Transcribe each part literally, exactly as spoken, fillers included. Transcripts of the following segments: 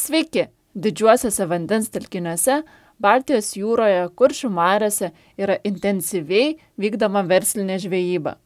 Sveiki! Didžiuosiuose vandens telkiniuose, Baltijos jūroje, Kuršių mariose yra intensyviai vykdoma verslinė žvejyba.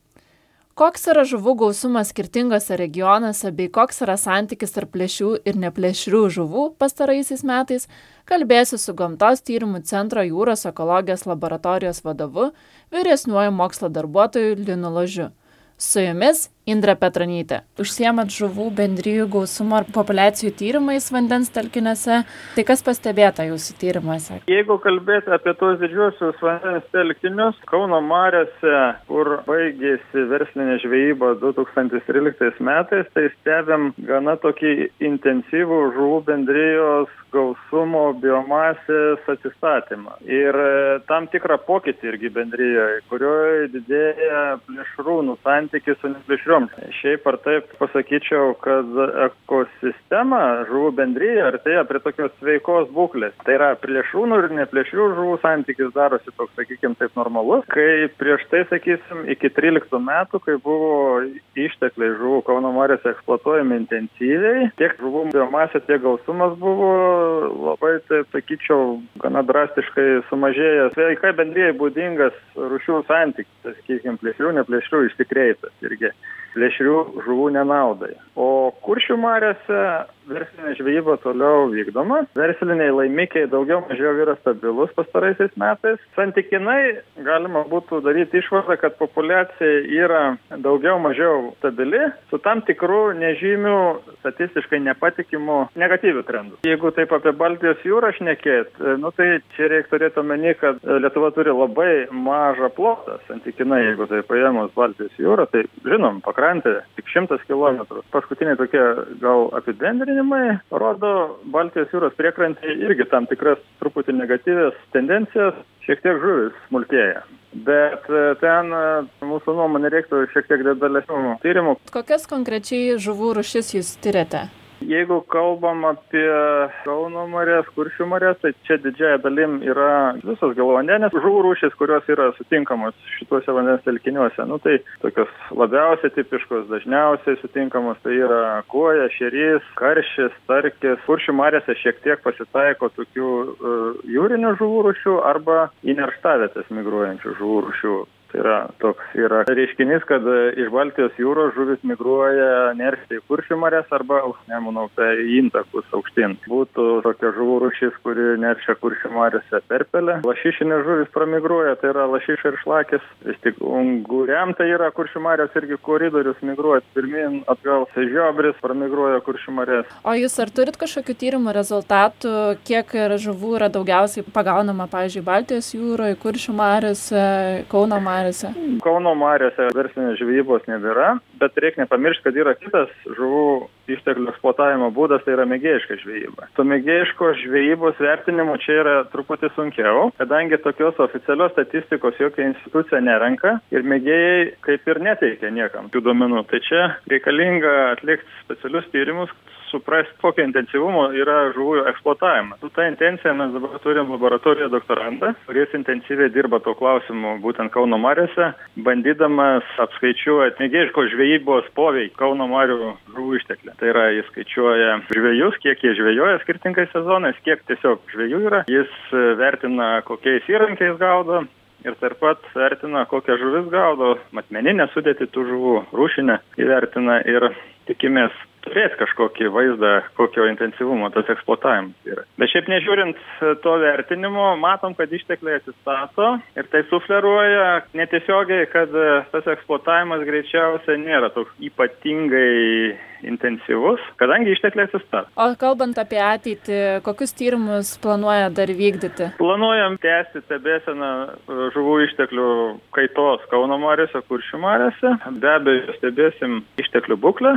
Koks yra žuvų gausumas skirtingose regionuose bei koks yra santykis tarp plėšrių ir neplėšrių žuvų pastaraisiais metais, kalbėsiu su Gamtos tyrimų centro jūros ekologijos laboratorijos vadovu, vyresniuoju mokslo darbuotoju Linu Ložiu. Su jumis Indrė Petronytė. Užsiemat žuvų bendrijų gausumo ir populiacijų tyrimais vandens telkiniuose. Tai kas pastebėta jūsų tyrimuose? Jeigu kalbėti apie tos didžiuosius vandens telkinius, Kauno mariose, kur baigėsi verslinė žvejyba du tūkstančiai tryliktais metais, tai stebėm gana tokį intensyvų žuvų bendrijos gausumo biomasės atsistatymą. Ir tam tikrą pokytį irgi bendrijoje, kurioje didėja plėšrūnų santykis su neplėšriom. Šiaip ar taip pasakyčiau, kad ekosistema žuvų bendryje artėja prie tokios sveikos būklės. Tai yra plėšrūnų ir neplėšrių žuvų santykis darosi toks, sakykim, taip normalus. Kai prieš tai, sakysim, iki tryliktų metų, kai buvo ištekliai žuvų Kauno mariose eksploatuojami intensyviai, tiek žuvų biomasė, tiek gausumas buvo labai, taip sakyčiau, gana drastiškai sumažėjęs. Sveikai bendrijai būdingas rūšių santykis, sakykim, plėšrių, neplėšrių išsikreipęs irgi plėšrių žuvų nenaudai. O Kuršių mariose verslinė žvejyba toliau vykdoma. Versliniai laimikiai daugiau mažiau yra stabilus pastaraisiais metais. Santykinai galima būtų daryti išvadą, kad populiacija yra daugiau mažiau stabili, su tam tikrų nežymių, statistiškai nepatikimų negatyvių trendų. Jeigu taip apie Baltijos jūrą šnekėt, nu tai čia reikia turėti omeny, kad Lietuva turi labai mažą plotą. Santykinai, jeigu tai paėmus Baltijos jūrą, tai žinom, pakrantė tik šimtas kilometrų. Paskutiniai tokie gal apibendrinimai rodo Baltijos jūros priekrantėje irgi tam tikras truputį negatyvės tendencijas, šiek tiek žuvis smulkėja. Bet ten mūsų nuomonė reiktų šiek tiek detalesnių tyrimų. Kokias konkrečiai žuvų rūšis jūs tiriate? Jeigu kalbam apie Kauno marias, Kuršių marias, tai čia didžiąja dalim yra visos gėlavandenės žuvų rūšys, kurios yra sutinkamos šituose vandens telkiniuose. Nu, tai tokios labiausiai tipiškos, dažniausiai sutinkamos, tai yra kuoja, šerys, karšis, starkis. Kuršių mariose šiek tiek pasitaiko tokių uh, jūrinių žuvų rūšių arba į nerštavietės migruojančių žuvų rūšių. Tai yra toks yra reiškinys, kad iš Baltijos jūros žuvis migruoja neršti į Kuršių marias arba Nemuno upę į intakus aukštyn. Būtų tokia žuvų rūšis, kuri neršia Kuršių mariose perpelė. Lašišinės žuvis pramigruoja, tai yra lašiša ir šlakis. Vis tik unguriam tai yra Kuršių marios irgi koridorius migruoja pirmin, atgal. Žiobris pramigruoja Kuršių marias. O jūs ar turit kažkokių tyrimų rezultatų, kiek žuvų yra daugiausiai pagaunama, pavyzdžiui, Baltijos jūroje, Kuršių mariose, Kauno mariose? Kauno mariose verslinės žvejybos nebėra, bet reikia nepamiršti, kad yra kitas žuvų išteklių eksploatavimo būdas, tai yra mėgėjiška žvejyba. To mėgėjiškos žvejybos vertinimo čia yra truputį sunkiau, kadangi tokios oficialios statistikos jokia institucija nerenka ir mėgėjai kaip ir neteikia niekam tų duomenų. Tai čia reikalinga atlikti specialius tyrimus, suprasti, kokio intensyvumo yra žuvų eksploatavimas. Su ta intencija mes dabar turim laboratoriją doktorantą, kuris intensyviai dirba tuo klausimu būtent Kauno mariose, bandydamas apskaičiuoti mėgėjiškos žvejybos poveikį Kauno marių žuvų išteklių. Tai yra, jis skaičiuoja žvejus, kiek jie žvejoja skirtingais sezonais, kiek tiesiog žvejų yra. Jis vertina, kokiais įrankiais gaudo. Ir taip pat vertina, kokią žuvis gaudo, matmeninę sudėtį tų žuvų, rūšinę įvertina ir tikimės turėti kažkokį vaizdą, kokio intensyvumo tas eksploatavimas yra. Bet šiaip nežiūrint to vertinimo, matom, kad ištekliai atsistato ir tai sufleruoja netiesiogiai, kad tas eksploatavimas greičiausiai nėra toks ypatingai intensyvus, kadangi ištekliai atsistato. O kalbant apie ateitį, kokius tyrimus planuoja dar vykdyti? Planuojam tęsti stebėseną žuvų išteklių kaitos Kauno mariose, Kuršių mariose. Be abejo, stebėsim išteklių būklę.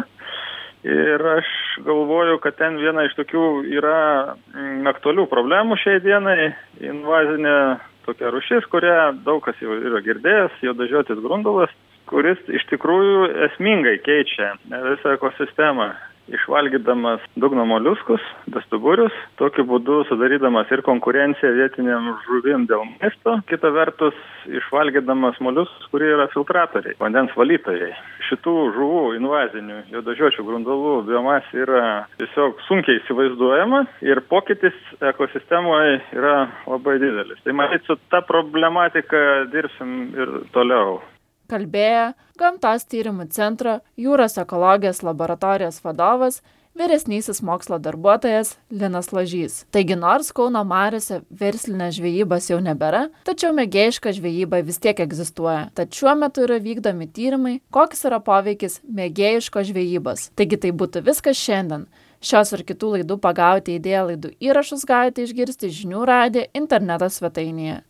Ir aš galvoju, kad ten viena iš tokių yra aktualių problemų šiai dienai, invazinė tokia rūšis, kurią daug kas jau yra girdėjęs, juodažiotis grundulas, kuris iš tikrųjų esmingai keičia visą ekosistemą. išvalgydamas dugno moliuskus, bestuburius, tokiu būdu sudarydamas ir konkurenciją vietiniam žuvim dėl maisto, kita vertus išvalgydamas moliuskus, kurie yra filtratoriai, vandens valytojai. Šitų žuvų invazinių juodažiočių grundalų biomasė yra tiesiog sunkiai įsivaizduojama ir pokytis ekosistemoje yra labai didelis. Tai matyt, su ta problematika dirbsim ir toliau. Kalbėjo Gamtos tyrimų centro jūros ekologijos laboratorijos vadovas, vyresnysis mokslo darbuotojas Linas Lažys. Taigi nors Kauno mariose verslinės žvejybos jau nebėra, tačiau mėgėjiška žvejyba vis tiek egzistuoja. Tad šiuo metu yra vykdomi tyrimai, koks yra poveikis mėgėjiškos žvejybos. Taigi tai būtų viskas šiandien. Šios ir kitų laidų pagauti idėją laidų įrašus galite išgirsti žinių radijo interneto svetainėje.